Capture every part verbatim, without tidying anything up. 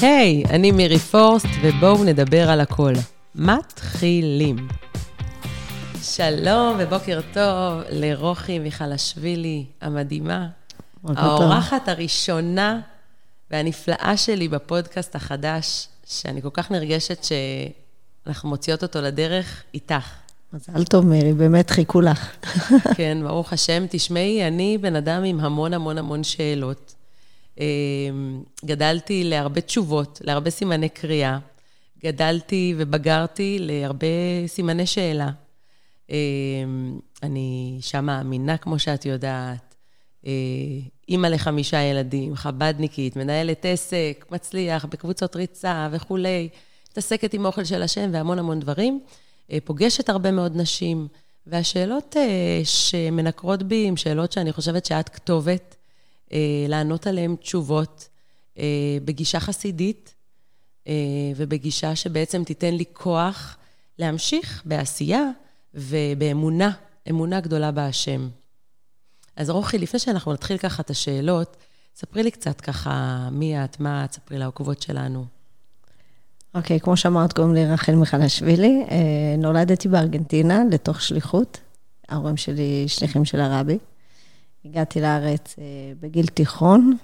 היי, אני מירי פורסט, ובואו נדבר על הכל. מתחילים. שלום ובוקר טוב לרוחי מיכלשווילי המדהימה, האורחת הראשונה והנפלאה שלי בפודקאסט החדש, שאני כל כך נרגשת שאנחנו מוציאות אותו לדרך איתך. מזל טוב מירי, באמת חיכו לך. כן, ברוך השם, תשמעי, אני בן אדם עם המון המון המון שאלות. גדלתי להרבה תשובות, להרבה סימני קריאה. גדלתי ובגרתי להרבה סימני שאלה. אני שם מאמינה, כמו שאת יודעת, אימא לחמישה ילדים, חבדניקית, מנהלת עסק, מצליח, בקבוצות ריצה וכולי, מתעסקת עם אוכל של השם והמון המון דברים, פוגשת הרבה מאוד נשים, והשאלות שמנקרות בי הן שאלות שאני חושבת שאת כתובת, לענות עליהן תשובות בגישה חסידית, ובגישה שבעצם תיתן לי כוח להמשיך בעשייה ובאמונה, אמונה גדולה בהשם. אז רוחי, לפני שאנחנו נתחיל ככה את השאלות, ספרי לי קצת ככה מי את, מה את, ספרי לעוקבות שלנו. אוקיי, כמו שאמרת, קוראים לי רחל מיכלשווילי, נולדתי בארגנטינה לתוך שליחות, ההורים שלי שליחים של הרבי, הגעתי לארץ בגיל תיכון,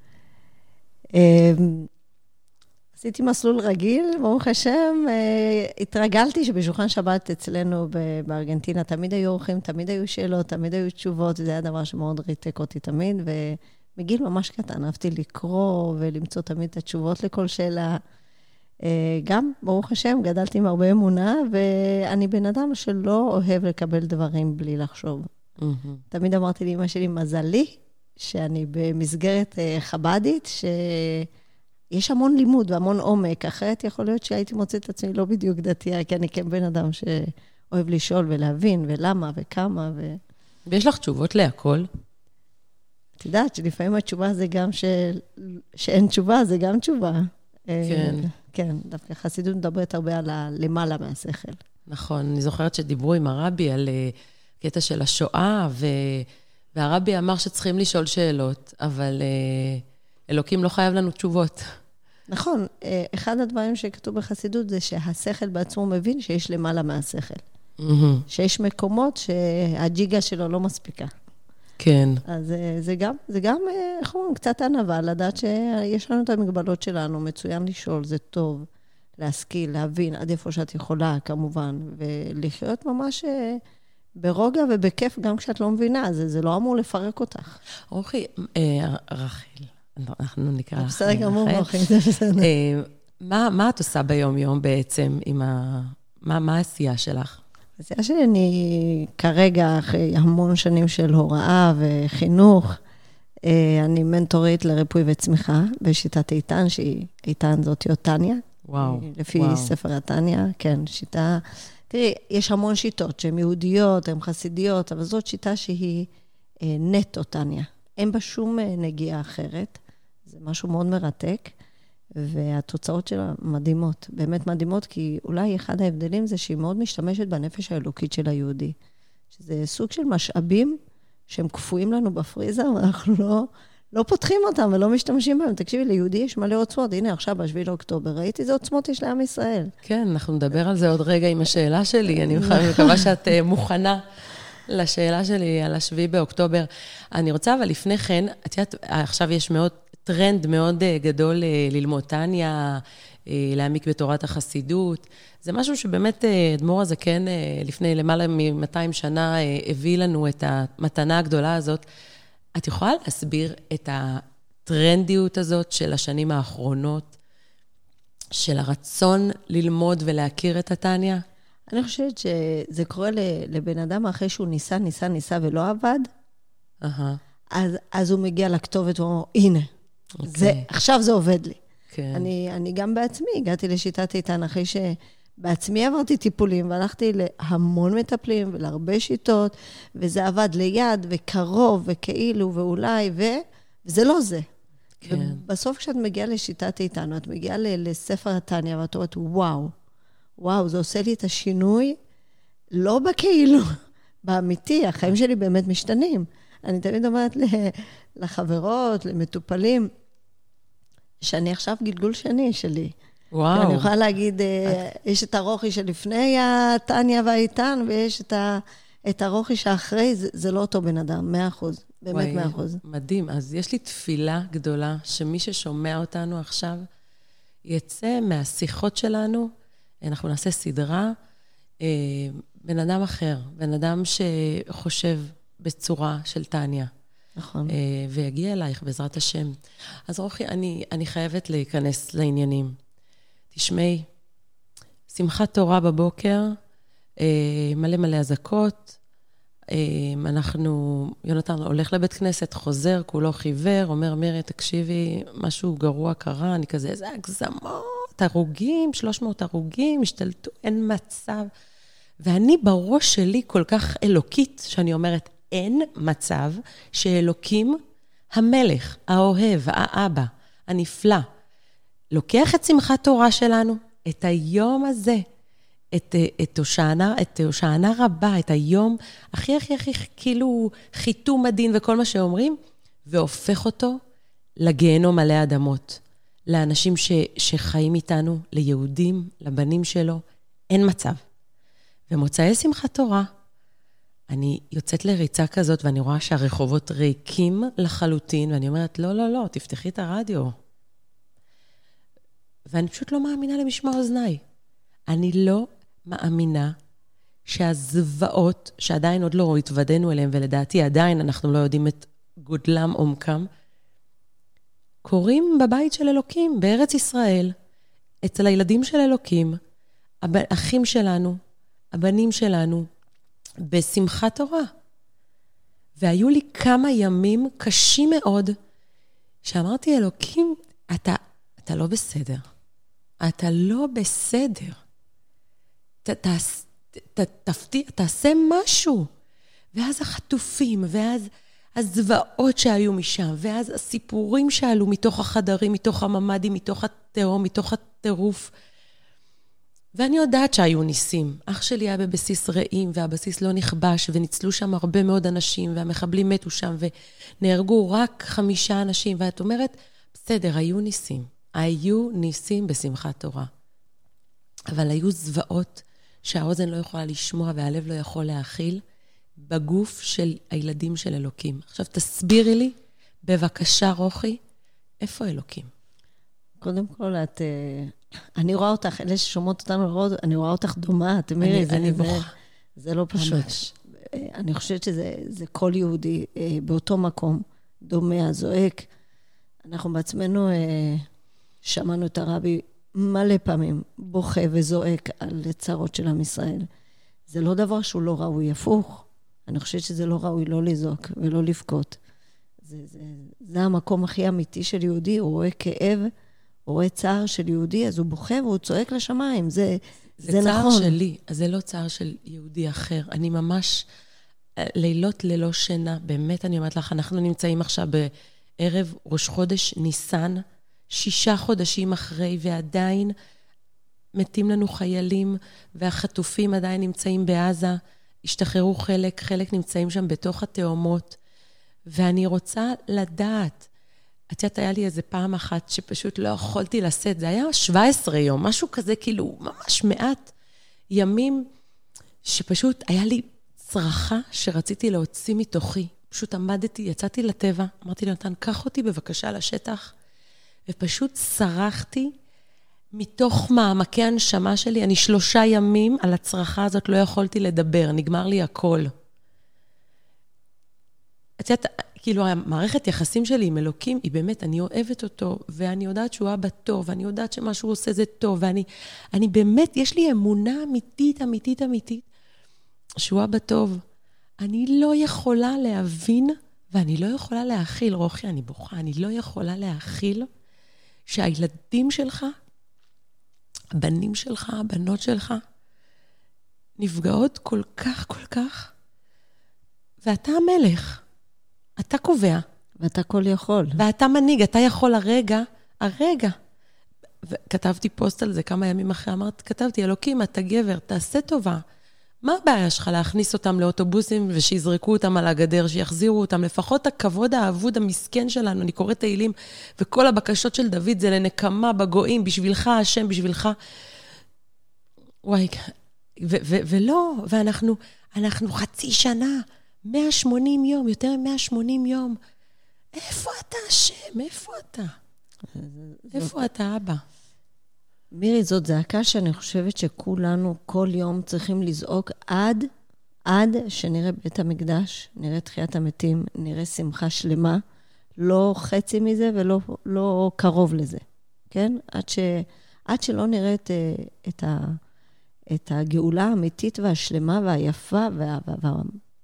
עשיתי מסלול רגיל, ברוך השם, התרגלתי שבשולחן שבת אצלנו בארגנטינה תמיד היו אורחים, תמיד היו שאלות, תמיד היו תשובות, זה היה דבר שמאוד ריתק אותי תמיד, ומגיל ממש קטן, אהבתי לקרוא ולמצוא תמיד את התשובות לכל שאלה. גם, ברוך השם, גדלתי עם הרבה אמונה, ואני בן אדם שלא אוהב לקבל דברים בלי לחשוב. Mm-hmm. תמיד אמרתי לאמא שלי, מזלי, שאני במסגרת חבדית, שיש המון לימוד והמון עומק, אחרת יכול להיות שהייתי מוצאת את עצמי לא בדיוק דתייה, כי אני כן בן אדם שאוהב לשאול ולהבין, ולמה וכמה. ו... ויש לך תשובות להכל? את יודעת שלפעמים התשובה זה גם ש... שאין תשובה, זה גם תשובה. כן. כן, דווקא חסידות מדברת הרבה על למעלה מהשכל. נכון, אני זוכרת שדיברו עם הרבי על קטע של השואה, ו... והרבי אמר שצריכים לשאול שאלות, אבל אלוקים לא חייב לנו תשובות. נכון, אחד הדברים שכתוב בחסידות זה שהשכל בעצמו מבין שיש למעלה מהשכל. Mm-hmm. שיש מקומות שהג'יגה שלו לא מספיקה. כן. אז זה גם, זה גם, איך אומרים, קצת ענווה, לדעת שיש לנו את המגבלות שלנו, מצוין לשאול, זה טוב, להשכיל, להבין, עד איפה שאת יכולה, כמובן, ולחיות ממש ברוגע ובכיף, גם כשאת לא מבינה, זה, זה לא אמור לפרק אותך. רוחי, רחל, אנחנו נקרא לך. בסדר גמור, רוחי, זה בסדר. מה, מה את עושה ביום-יום בעצם, עם ה... מה, מה העשייה שלך? העשייה שלי, אני כרגע, אחרי המון שנים של הוראה וחינוך, אני מנטורית לריפוי וצמיחה, בשיטת איתן, שהיא איתן זאת יוטניה. וואו. לפי וואו. ספר התניה, כן, שיטה... תראי, יש המון שיטות שהן יהודיות, הן חסידיות, אבל זאת שיטה שהיא נטו תניה. אין בה שום נגיעה אחרת. זה משהו מאוד מרתק. והתוצאות שלה מדהימות, באמת מדהימות, כי אולי אחד ההבדלים זה שהיא מאוד משתמשת בנפש האלוקית של היהודי. שזה סוג של משאבים שהם קפואים לנו בפריזר, ואנחנו לא, לא פותחים אותם ולא משתמשים בהם. תקשיבי, ליהודי יש מלא עוצמות. הנה, עכשיו, בשביל אוקטובר, ראיתי איזה עוצמות יש לעם ישראל. כן, אנחנו נדבר על זה עוד רגע עם השאלה שלי. אני מקווה שאת מוכנה לשאלה שלי על השביעי באוקטובר. אני רוצה, אבל לפני כן, את יודעת, עכשיו יש מאוד... טרנד מאוד גדול ללמוד תניה, להעמיק בתורת החסידות. זה משהו שבאמת אדמו"ר הזקן לפני למעלה מ-מאתיים שנה הביא לנו את המתנה הגדולה הזאת. את יכולה להסביר את הטרנדיות הזאת של השנים האחרונות, של הרצון ללמוד ולהכיר את התניה? אני חושבת שזה קורה לבן אדם אחרי שהוא ניסה, ניסה, ניסה ולא עבד. אהה. אז, אז הוא מגיע לכתובת ואומר, הנה. Okay. זה, עכשיו זה עובד לי. Okay. אני, אני גם בעצמי הגעתי לשיטת איתן, אחרי שבעצמי עברתי טיפולים, והלכתי להמון מטפלים ולהרבה שיטות, וזה עבד ליד וקרוב וכאילו ואולי, ו... וזה לא זה. Okay. ובסוף כשאת מגיעה לשיטת איתן, את מגיעה לספר התניה, ואת אומרת, וואו, וואו, זה עושה לי את השינוי, לא בכאילו, באמיתי, החיים שלי באמת משתנים. אני תמיד אומרת לחברות, למטופלים, שאני עכשיו גלגול שני שלי. וואו. אני יכולה להגיד, יש את הרוחי שלפני הטניה והאיתן, ויש את, ה, את הרוחי שאחרי, זה, זה לא אותו בן אדם, מאה אחוז, באמת מאה אחוז. מדהים. אז יש לי תפילה גדולה, שמי ששומע אותנו עכשיו, יצא מהשיחות שלנו, אנחנו נעשה סדרה, בן אדם אחר, בן אדם שחושב בצורה של טניה. נכון. ויגיע אלייך בעזרת השם. אז רוחי, אני, אני חייבת להיכנס לעניינים. תשמעי, שמחת תורה בבוקר, מלא מלא הזקות, אנחנו, יונתן הולך לבית כנסת, חוזר, כולו חיוור, אומר, מירי, תקשיבי, משהו גרוע קרה, אני כזה, איזה הגזמות, הרוגים, שלוש מאות הרוגים, השתלטו, אין מצב. ואני בראש שלי כל כך אלוקית, שאני אומרת, אין מצב שאלוקים, המלך, האוהב, האבא, הנפלא, לוקח את שמחת תורה שלנו, את היום הזה, את, את, הושענה, את הושענה רבה, את היום הכי הכי הכי כאילו חיתום הדין וכל מה שאומרים, והופך אותו לגיהנום מלא אדמות, לאנשים ש, שחיים איתנו, ליהודים, לבנים שלו, אין מצב. ומוצאי שמחת תורה, אני יוצאת לריצה כזאת, ואני רואה שהרחובות ריקים לחלוטין, ואני אומרת, לא, לא, לא, תפתחי את הרדיו. ואני פשוט לא מאמינה למשמע אוזניי. אני לא מאמינה שהזוועות, שעדיין עוד לא התוודענו אליהם, ולדעתי עדיין אנחנו לא יודעים את גודלם עומקם, קורים בבית של אלוקים, בארץ ישראל, אצל הילדים של אלוקים, האחים שלנו, הבנים שלנו, בשמחת תורה. והיו לי כמה ימים קשים מאוד, שאמרתי, אלוקים, אתה, אתה לא בסדר. אתה לא בסדר. ת, ת, ת, תפתיע, תעשה משהו. ואז החטופים, ואז הזוועות שהיו משם, ואז הסיפורים שעלו מתוך החדרים, מתוך הממדים, מתוך התהום, מתוך הטירוף. ואני יודעת שהיו ניסים. אח שלי היה בבסיס רעים, והבסיס לא נכבש, וניצלו שם הרבה מאוד אנשים, והמחבלים מתו שם, ונהרגו רק חמישה אנשים. ואת אומרת, בסדר, היו ניסים. היו ניסים בשמחת תורה. אבל היו זוועות שהאוזן לא יכולה לשמוע, והלב לא יכול להכיל, בגוף של הילדים של אלוקים. עכשיו תסבירי לי, בבקשה רוחי, איפה אלוקים? קודם כל, את... אני רואה אותך, אלה ששומעות אותנו, אני רואה אותך דומה, תמירי, זה, זה, זה לא פשוט. ממש. אני חושבת שזה זה כל יהודי באותו מקום, דומה, זועק. אנחנו בעצמנו שמענו את הרבי מלא פעמים, בוכה וזועק על צרות של עם ישראל. זה לא דבר שהוא לא ראוי, הפוך. אני חושבת שזה לא ראוי לא לזעוק ולא לבכות. זה, זה, זה המקום הכי אמיתי של יהודי, הוא רואה כאב, הוא רואה צער של יהודי, אז הוא בוכה והוא צועק לשמיים, זה, זה, זה צער נכון. שלי, אז זה לא צער של יהודי אחר. אני ממש, לילות ללא שינה, באמת אני אומרת לך, אנחנו נמצאים עכשיו בערב ראש חודש ניסן, שישה חודשים אחרי, ועדיין מתים לנו חיילים, והחטופים עדיין נמצאים בעזה, השתחררו חלק, חלק נמצאים שם בתוך התאומות, ואני רוצה לדעת, את יודעת, היה לי איזה פעם אחת שפשוט לא יכולתי לשאת, זה היה שבע עשרה יום, משהו כזה כאילו ממש מעט ימים, שפשוט היה לי צרחה שרציתי להוציא מתוכי, פשוט עמדתי, יצאתי לטבע, אמרתי ליונתן, קח אותי בבקשה לשטח, ופשוט שרחתי מתוך מעמקי הנשמה שלי, אני שלושה ימים על הצרחה הזאת לא יכולתי לדבר, נגמר לי הכל. את יודעת, כאילו המערכת יחסים שלי עם אלוקים, היא באמת, אני אוהבת אותו, ואני יודעת שהוא אבא טוב, ואני יודעת שמה שהוא עושה זה טוב, ואני אני באמת, יש לי אמונה אמיתית, אמיתית, אמיתית, שהוא אבא טוב. אני לא יכולה להבין, ואני לא יכולה להכיל, רוחי, אני בוכה, אני לא יכולה להכיל, שהילדים שלך, הבנים שלך, הבנות שלך, נפגעות כל כך, כל כך, ואתה המלך. אתה קובע. ואתה כל יכול. ואתה מנהיג, אתה יכול הרגע, הרגע. וכתבתי פוסט על זה כמה ימים אחרי, אמרת, כתבתי, אלוקים, אתה גבר, תעשה טובה. מה הבעיה שלך להכניס אותם לאוטובוסים ושיזרקו אותם על הגדר, שיחזירו אותם, לפחות הכבוד האבוד המסכן שלנו, אני קוראת תהילים, וכל הבקשות של דוד זה לנקמה בגויים, בשבילך, השם, בשבילך. וואי, ו- ו- ולא, ואנחנו אנחנו חצי שנה, מאה ושמונים יום, יותר מ-מאה ושמונים יום. איפה אתה, השם? איפה אתה? איפה אתה, אבא? מירי, זאת זעקה שאני חושבת שכולנו כל יום צריכים לזעוק עד, עד שנראה בית המקדש, נראה תחיית המתים, נראה שמחה שלמה, לא חצי מזה ולא לא קרוב לזה, כן? עד, ש, עד שלא נראה את, את, ה, את הגאולה האמיתית והשלמה והיפה וה, וה,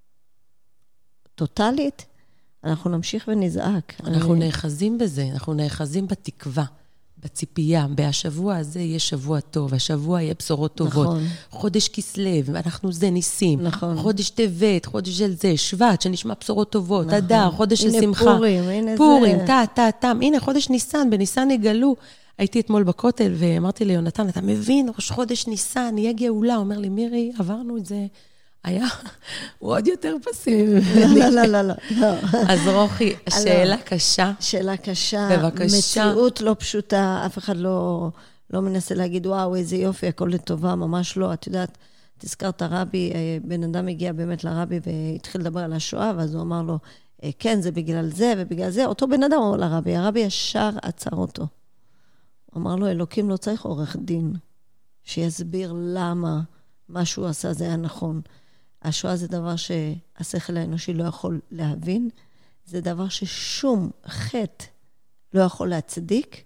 והטוטלית, אנחנו נמשיך ונזעק. אנחנו אני... נאחזים בזה, אנחנו נאחזים בתקווה. בציפייה, בהשבוע הזה יהיה שבוע טוב, השבוע יהיה בשורות טובות. נכון. חודש כסלב, אנחנו זה ניסים. נכון. חודש טבת, חודש של זה, שבט, שנשמע בשורות טובות, נכון. אדר, חודש של שמחה. הנה פורים, הנה פורים, זה. תה, תה, תם. הנה חודש ניסן, בניסן יגלו. הייתי אתמול בכותל ואמרתי ליונתן, אתה מבין, ראש חודש ניסן, יהיה גאולה. אומר לי, מירי, עברנו את זה. היה, הוא עוד יותר פסימי. לא, לא, לא, לא. אז רוחי, שאלה קשה. שאלה קשה. בבקשה. מציאות לא פשוטה, אף אחד לא, לא מנסה להגיד, וואו, איזה יופי, הכל לטובה, ממש לא. את יודעת, תזכרת הרבי, בן אדם הגיע באמת לרבי והתחיל לדבר על השואה, ואז הוא אמר לו, כן, זה בגלל זה ובגלל זה. אותו בן אדם אמר לרבי, הרבי ישר עצר אותו. הוא אמר לו, אלוקים לא צריך עורך דין, שיסביר למה מה שהוא עשה זה היה נכון. השואה זה דבר שהשכל האנושי לא יכול להבין, זה דבר ששום חטא לא יכול להצדיק,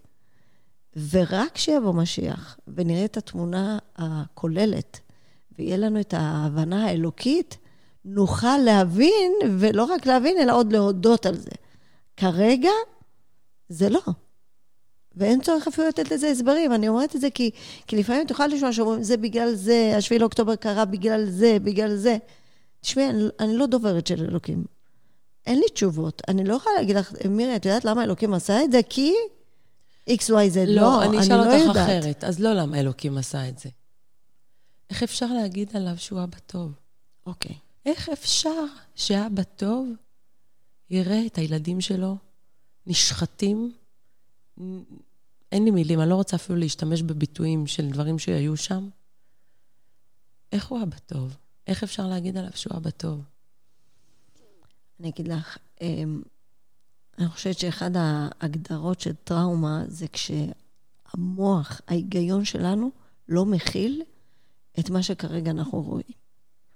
ורק שיבוא משיח, ונראה את התמונה הכוללת, ויהיה לנו את ההבנה האלוקית, נוכל להבין, ולא רק להבין, אלא עוד להודות על זה. כרגע, זה לא. ואין צורך אפילו לתת לזה הסברים. אני אומרת את זה כי, כי לפעמים תוכל לשמוע שאומרים, זה בגלל זה, השביעי לאוקטובר קרה בגלל זה, בגלל זה. תשמעי, אני, אני לא דוברת של אלוקים. אין לי תשובות. אני לא יכולה להגיד לך, מירי, את יודעת למה אלוקים עשה את זה? כי איקס וואי זד. לא, לא, אני אשאל לא אותך יודעת. אחרת. אז לא למה אלוקים עשה את זה. איך אפשר להגיד עליו שהוא אבא טוב? אוקיי. איך אפשר שאבא טוב יראה את הילדים שלו נשחטים? אין לי מילים, אני לא רוצה אפילו להשתמש בביטויים של דברים שהיו שם. איך הוא אבא טוב? איך אפשר להגיד עליו שהוא אבא טוב? אני אגיד לך, אני חושבת שאחד ההגדרות של טראומה זה כשהמוח, ההיגיון שלנו, לא מכיל את מה שכרגע אנחנו רואים.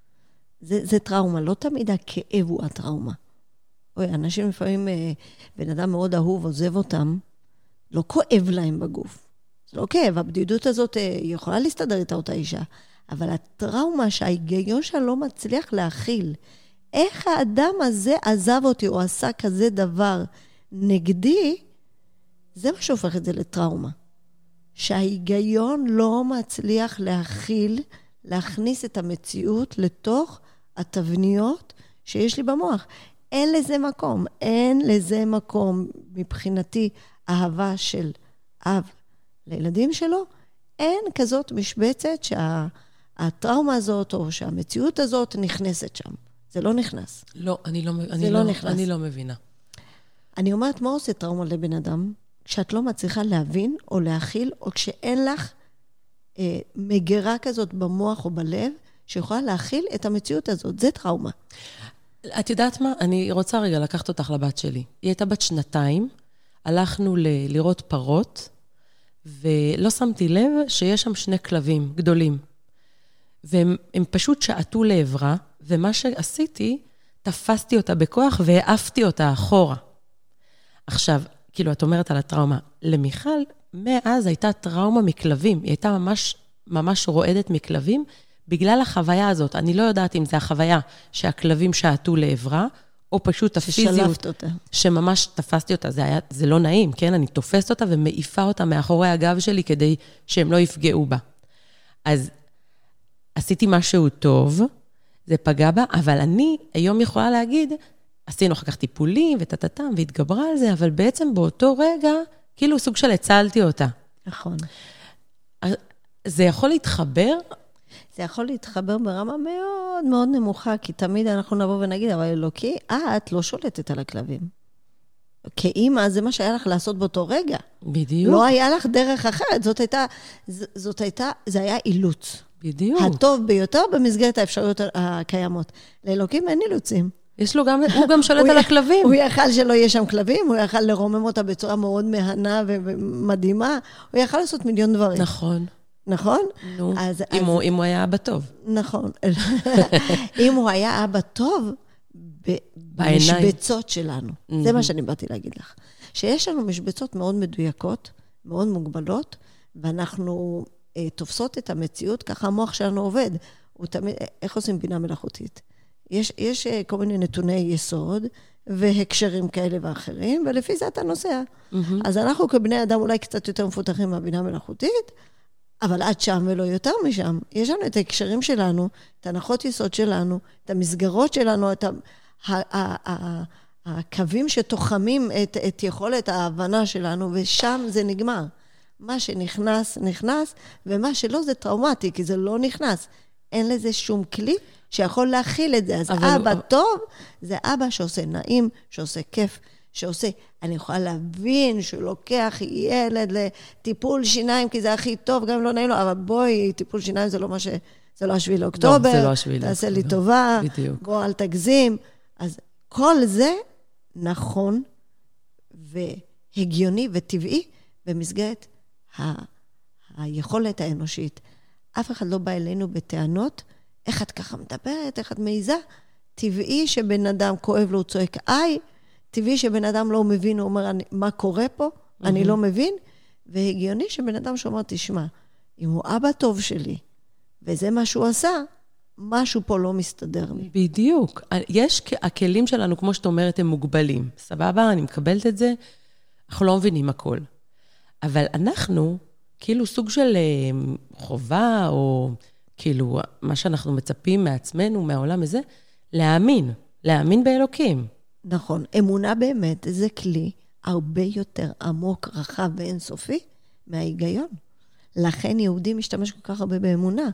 זה, זה טראומה, לא תמיד הכאב הוא הטראומה. אוי, אנשים לפעמים, בן אדם מאוד אהוב עוזב אותם, לא כואב להם בגוף. זה לא כאב, הבדידות הזאת יכולה להסתדר איתה אותה אישה, אבל הטראומה שההיגיון שלה לא מצליח להכיל, איך האדם הזה עזב אותי או עשה כזה דבר נגדי, זה מה שהופך את זה לטראומה. שההיגיון לא מצליח להכיל, להכניס את המציאות לתוך התבניות שיש לי במוח. אין לזה מקום, אין לזה מקום מבחינתי אהבה של אב לילדים שלו, אין כזאת משבצת שהטראומה הזאת או שהמציאות הזאת נכנסת שם. זה לא נכנס. לא, אני לא, זה אני לא לא, נכנס. אני לא מבינה. אני אומרת, מה עושה טראומה לבן אדם? כשאת לא מצליחה להבין או להכיל, או כשאין לך אה, מגרה כזאת במוח או בלב, שיכולה להכיל את המציאות הזאת. זה טראומה. את יודעת מה? אני רוצה רגע לקחת אותך לבת שלי. היא הייתה בת שנתיים, הלכנו ל- לראות פרות, ולא שמתי לב שיש שם שני כלבים גדולים. והם הם פשוט שעטו לעברה, ומה שעשיתי, תפסתי אותה בכוח והעפתי אותה אחורה. עכשיו, כאילו, את אומרת על הטראומה. למיכל, מאז הייתה טראומה מכלבים. היא הייתה ממש, ממש רועדת מכלבים, בגלל החוויה הזאת. אני לא יודעת אם זה החוויה שהכלבים שעטו לעברה, או פשוט הפיזיות אותה. שממש תפסתי אותה. זה, היה, זה לא נעים, כן? אני תופסת אותה ומעיפה אותה מאחורי הגב שלי, כדי שהם לא יפגעו בה. אז עשיתי משהו טוב, זה פגע בה, אבל אני היום יכולה להגיד, עשינו אחר כך טיפולים וטטטם, והתגברה על זה, אבל בעצם באותו רגע, כאילו סוג של הצלתי אותה. נכון. זה יכול להתחבר? זה יכול להתחבר ברמה מאוד מאוד נמוכה, כי תמיד אנחנו נבוא ונגיד, אבל אלוקי, את לא שולטת על הכלבים. כאמא, זה מה שהיה לך לעשות באותו רגע. בדיוק. לא היה לך דרך אחרת, זאת הייתה, זאת הייתה, זה היה אילוץ. בדיוק. הטוב ביותר במסגרת האפשרויות הקיימות. לאלוקים אין אילוצים. יש לו גם, הוא גם שולט על הכלבים. הוא יכל שלא יהיה שם כלבים, הוא יכל לרומם אותה בצורה מאוד מהנה ומדהימה, הוא יכל לעשות מיליון דברים. נכון. נכון? נו, אז, אם, אז, הוא, אם הוא היה אבא טוב. נכון. אם הוא היה אבא טוב, במשבצות שלנו. זה מה שאני באתי להגיד לך. שיש לנו משבצות מאוד מדויקות, מאוד מוגבלות, ואנחנו אה, תופסות את המציאות, ככה המוח שלנו עובד. הוא תמיד, איך עושים בינה מלאכותית? יש, יש אה, כל מיני נתוני יסוד, והקשרים כאלה ואחרים, ולפי זה אתה נוסע. Mm-hmm. אז אנחנו כבני אדם אולי קצת יותר מפותחים מהבינה מלאכותית, אבל עד שם ולא יותר משם. יש לנו את ההקשרים שלנו, את הנחות יסוד שלנו, את המסגרות שלנו, את הקווים שתוחמים את, את יכולת ההבנה שלנו, ושם זה נגמר. מה שנכנס, נכנס, ומה שלא זה טראומטי, כי זה לא נכנס. אין לזה שום כלי שיכול להכיל את זה. אז אבל... אבא טוב, זה אבא שעושה נעים, שעושה כיף, שעושה, אני יכולה להבין שהוא לוקח ילד לטיפול שיניים, כי זה הכי טוב, גם לא נעים לו, אבל בואי, טיפול שיניים זה לא מה ש... זה לא השביל לאוקטובר, לא, זה לא השביל תעשה לי טובה, בדיוק. בוא אל תגזים. אז כל זה נכון והגיוני וטבעי במסגרת ה... היכולת האנושית. אף אחד לא בא אלינו בטענות, איך את ככה מדברת, איך את מעיזה. טבעי שבן אדם כואב לו, הוא צועק איי, טבעי שבן אדם לא מבין, הוא אומר, מה קורה פה? Mm-hmm. אני לא מבין. והגיוני שבן אדם שאומר, תשמע, אם הוא אבא טוב שלי, וזה מה שהוא עשה, משהו פה לא מסתדר לי. בדיוק. יש, הכלים שלנו, כמו שאת אומרת, הם מוגבלים. סבבה, אני מקבלת את זה, אנחנו לא מבינים הכל. אבל אנחנו, כאילו סוג של חובה, או כאילו מה שאנחנו מצפים מעצמנו, מהעולם הזה, להאמין, להאמין באלוקים. נכון, אמונה באמת זה כלי הרבה יותר עמוק, רחב ואינסופי מההיגיון. לכן יהודי משתמש כל כך הרבה באמונה.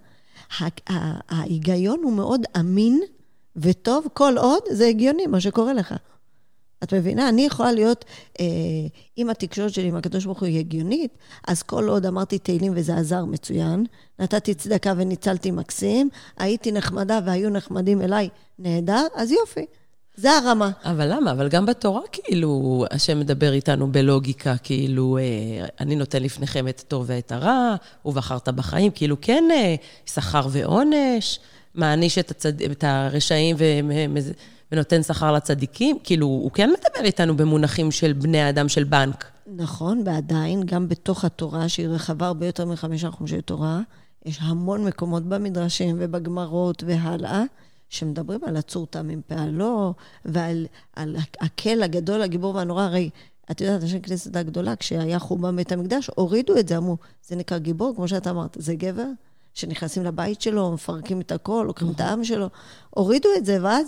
ההיגיון הוא מאוד אמין וטוב, כל עוד זה הגיוני, מה שקורה לך. את מבינה? אני יכולה להיות, אה, אם התקשורת שלי עם הקדוש ברוך הוא היא הגיונית, אז כל עוד אמרתי תהילים וזה עזר מצוין, נתתי צדקה וניצלתי מקסים, הייתי נחמדה והיו נחמדים אליי נהדר, אז יופי. זה הרמה. אבל למה? אבל גם בתורה, כאילו, השם מדבר איתנו בלוגיקה, כאילו, אה, אני נותן לפניכם את הטוב ואת הרע, ובחרת בחיים, כאילו, כן, אה, שכר ועונש, מעניש את, הצד... את הרשעים ו... ונותן שכר לצדיקים, כאילו, הוא כן מדבר איתנו במונחים של בני האדם של בנק. נכון, ועדיין, גם בתוך התורה, שהיא רחבה הרבה יותר מחמישה חומשי תורה, יש המון מקומות במדרשים ובגמרות והלאה, שמדברים על הצור טעם עם פעלו, ועל על הקל הגדול, הגיבור והנורא. הרי, את יודעת, אנשי כנסת הגדולה, כשהיה חורבן בית המקדש, הורידו את זה, אמרו, זה נקרא גיבור, כמו שאת אמרת, זה גבר, שנכנסים לבית שלו, מפרקים את הכל, לוקחים את העם שלו, הורידו את זה, ואז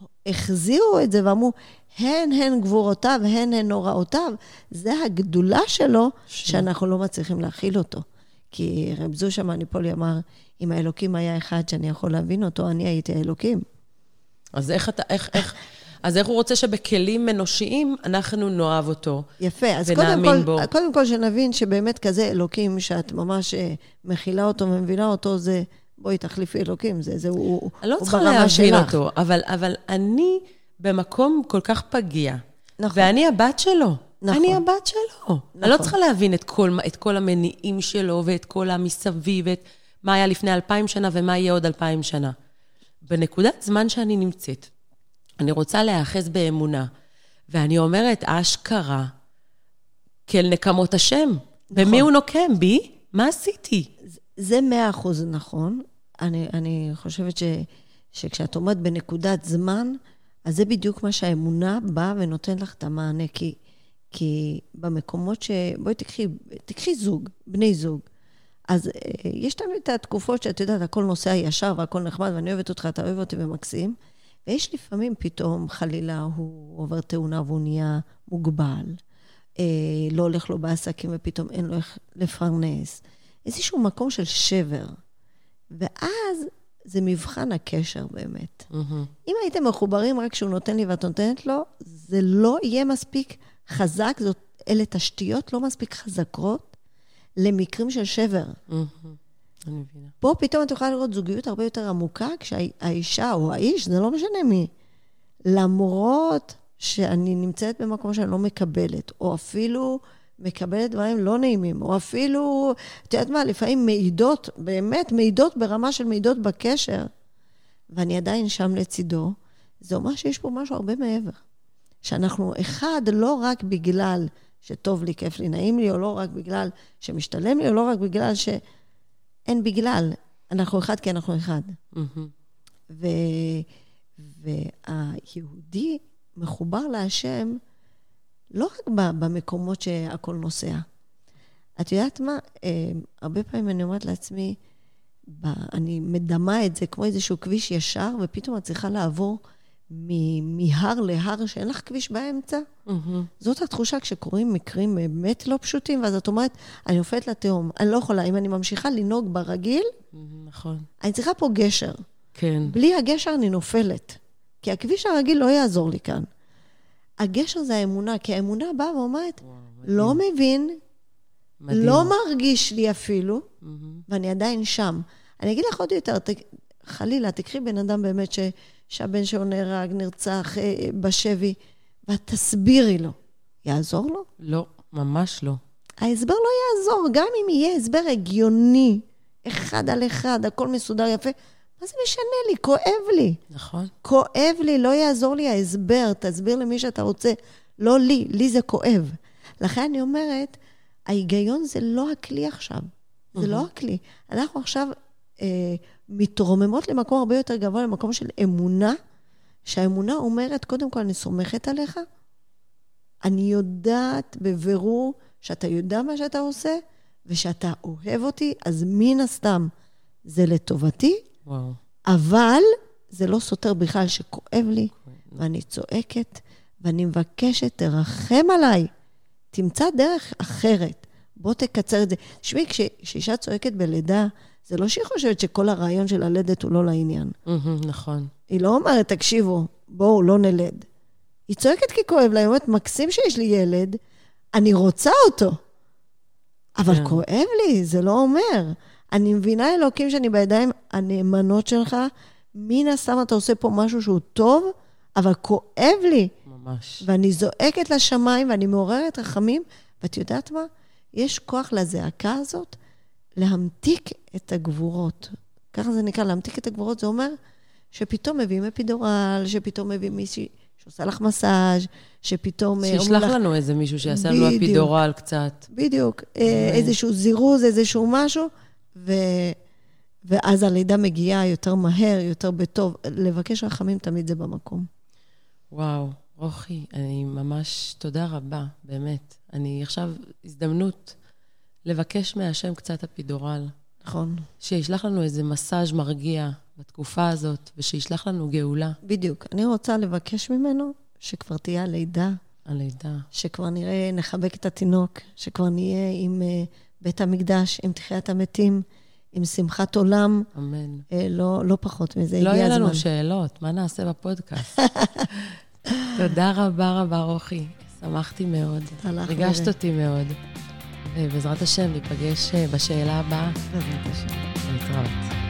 החזירו את זה, ואמרו, הן הן גבורותיו, הן הן נוראותיו, זה הגדולה שלו, שאנחנו לא מצליחים להכיל אותו. כי רב זושה מניפולי אמר, אם האלוקים היה אחד שאני יכול להבין אותו, אני הייתי האלוקים. אז איך אתה, איך, איך, אז איך הוא רוצה שבכלים אנושיים אנחנו נאהב אותו? יפה, אז קודם כל, קודם כל שנבין שבאמת כזה אלוקים, שאת ממש מכילה אותו ומבינה אותו, זה, בואי תחליפי אלוקים, זה, זה, הוא, אני לא הוא צריכה ברמה להבין שלך. אותו, אבל, אבל אני במקום כל כך פגיע, נכון. ואני הבת שלו. נכון. אני הבת שלו. נכון. אני לא צריכה להבין את כל, את כל המניעים שלו, ואת כל המסביב, ואת מה היה לפני אלפיים שנה, ומה יהיה עוד אלפיים שנה. בנקודת זמן שאני נמצאת, אני רוצה להיאחז באמונה, ואני אומרת, אשכרה, כאל נקמות השם. נכון. במי הוא נוקם? בי? מה עשיתי? זה מאה אחוז נכון. אני, אני חושבת ש, שכשאת עומדת בנקודת זמן, אז זה בדיוק מה שהאמונה באה ונותן לך את המענה, כי, כי במקומות ש... בואי תקחי, תקחי זוג, בני זוג. אז יש תמיד את התקופות שאת יודעת, הכל נוסע ישר והכל נחמד, ואני אוהבת אותך, אתה אוהב אותי ומקסים. ויש לפעמים פתאום חלילה הוא עובר תאונה והוא נהיה מוגבל, אה, לא הולך לו בעסקים ופתאום אין לו איך לפרנס. איזשהו מקום של שבר. ואז זה מבחן הקשר באמת. אם הייתם מחוברים רק כשהוא נותן לי ואת נותנת לו, זה לא יהיה מספיק חזק, זאת, אלה תשתיות לא מספיק חזקות למקרים של שבר. אני מבינה. פה פתאום את יכולה לראות זוגיות הרבה יותר עמוקה, כשהאישה או האיש, זה לא משנה מי, למרות שאני נמצאת במקום שאני לא מקבלת, או אפילו מקבלת דברים לא נעימים, או אפילו, את יודעת מה, לפעמים מעידות, באמת מעידות ברמה של מעידות בקשר, ואני עדיין שם לצידו, זה אומר שיש פה משהו הרבה מעבר. שאנחנו אחד, לא רק בגלל שטוב לי, כיף לי, נעים לי, או לא רק בגלל שמשתלם לי, או לא רק בגלל שאין בגלל. אנחנו אחד כי אנחנו אחד. ו... והיהודי מחובר להשם, לא רק במקומות שהכל נוסע. את יודעת מה? הרבה פעמים אני אומרת לעצמי, אני מדמה את זה כמו איזשהו כביש ישר, ופתאום את צריכה לעבור מהר להר שאין לך כביש באמצע. זאת התחושה כשקוראים מקרים באמת לא פשוטים, ואז את אומרת, אני הופעת לתהום, אני לא יכולה, אם אני ממשיכה לנהוג ברגיל, נכון. אני צריכה פה גשר. כן. בלי הגשר אני נופלת, כי הכביש הרגיל לא יעזור לי כאן. הגשר זה האמונה, כי האמונה באה ואומרת, לא מבין, מדהים. לא מרגיש לי אפילו, ואני עדיין שם. אני אגיד לך עוד יותר, חלילה, תקחי בן אדם באמת ש... שהבן שלו נהרג, נרצח בשבי, ואת תסבירי לו. יעזור לו? לא, ממש לא. ההסבר לא יעזור, גם אם יהיה הסבר הגיוני, אחד על אחד, הכל מסודר יפה, מה זה משנה לי? כואב לי. נכון. כואב לי, לא יעזור לי ההסבר, תסביר למי שאתה רוצה. לא לי, לי זה כואב. לכן אני אומרת, ההיגיון זה לא הכלי עכשיו. זה לא הכלי. אנחנו עכשיו אה, מתרוממות למקום הרבה יותר גבוה, למקום של אמונה, שהאמונה אומרת, קודם כל אני סומכת עליך, אני יודעת בבירור שאתה יודע מה שאתה עושה, ושאתה אוהב אותי, אז מן הסתם זה לטובתי, וואו. אבל זה לא סותר בכלל שכואב לי, ואני צועקת, ואני מבקשת, תרחם עליי, תמצא דרך אחרת, בוא תקצר את זה. תשמעי, כשאישה צועקת בלידה, זה לא שהיא חושבת שכל הרעיון של הלדת הוא לא לעניין. נכון. היא לא אומרת, תקשיבו, בואו, לא נלד. היא צועקת כי כואב לה, היא אומרת, מקסים שיש לי ילד, אני רוצה אותו. אבל כן. כואב לי, זה לא אומר. אני מבינה, אלוקים, שאני בידיים הנאמנות שלך, מן הסתם אתה עושה פה משהו שהוא טוב, אבל כואב לי. ממש. ואני זועקת לשמיים, ואני מעוררת רחמים, ואת יודעת מה? יש כוח לזעקה הזאת, להמתיק את הגבורות. ככה זה נקרא, להמתיק את הגבורות, זה אומר שפתאום מביאים אפידורל, שפתאום מביאים מישהי שעושה לך מסאז', שפתאום... שישלח לך... לנו איזה מישהו שיעשה לנו אפידורל קצת. בדיוק. איזשהו זירוז, איזשהו משהו, ו... ואז הלידה מגיעה יותר מהר, יותר בטוב. לבקש רחמים תמיד זה במקום. וואו, רוחי, אני ממש תודה רבה, באמת. אני עכשיו הזדמנות לבקש מהשם קצת אפידורל. נכון. שישלח לנו איזה מסאז' מרגיע בתקופה הזאת, ושישלח לנו גאולה. בדיוק. אני רוצה לבקש ממנו שכבר תהיה הלידה. הלידה. שכבר נראה, נחבק את התינוק, שכבר נהיה עם uh, בית המקדש, עם תחיית המתים, עם שמחת עולם. אמן. Uh, לא, לא פחות מזה, לא הגיע הזמן. יהיה לנו שאלות, מה נעשה בפודקאסט? תודה רבה רבה, רוחי. שמחתי מאוד. ריגשת אותי מאוד. ובעזרת השם, ניפגש בשאלה הבאה. בעזרת השם. להתראות.